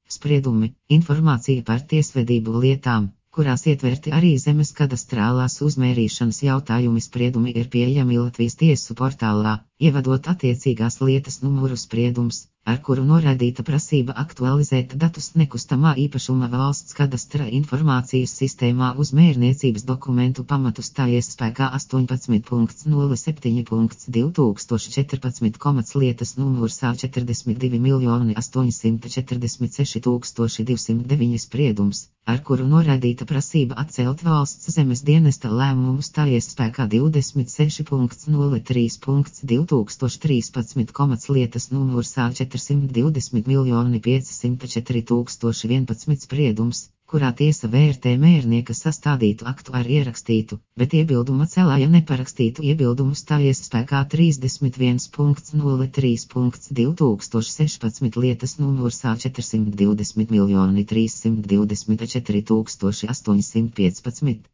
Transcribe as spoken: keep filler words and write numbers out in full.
Spriedumi - informācija par tiesvedību lietām, kurās ietverti arī zemes kadastrālās uzmērīšanas jautājumi. Spriedumi ir pieejami Latvijas tiesu portālā, ievadot attiecīgās lietas numuru. Spriedums, ar kuru noraidīta prasība aktualizēt datus nekustamā īpašuma valsts kadastra informācijas sistēmā uz mērniecības dokumentu pamatu, stājies spēkā astoņpadsmit nulle septiņi divi tūkstoši četrpadsmit. Lietas numurs A četrdesmit divi miljoni astoņsimt četrdesmit seši tūkstoši divsimt deviņi. Spriedums, ar kuru noraidīta prasība atcelt valsts zemes dienesta lēmumu, stājies spēkā divdesmit seši nulle trīs divi tūkstoši trīspadsmit. Lietas numurs A četrsimt divdesmit miljoni piecsimt četri tūkstoši vienpadsmit. Spriedums, kurā tiesa vērtē mērnieka sastādītu aktu ar ierakstītu, bet iebilduma celāja neparakstītu iebildumu, stājies spēkā trīsdesmit viens nulle trīs divi tūkstoši sešpadsmit. Lietas numurs A četrsimt divdesmit miljoni trīssimt divdesmit četri tūkstoši astoņsimt piecpadsmit.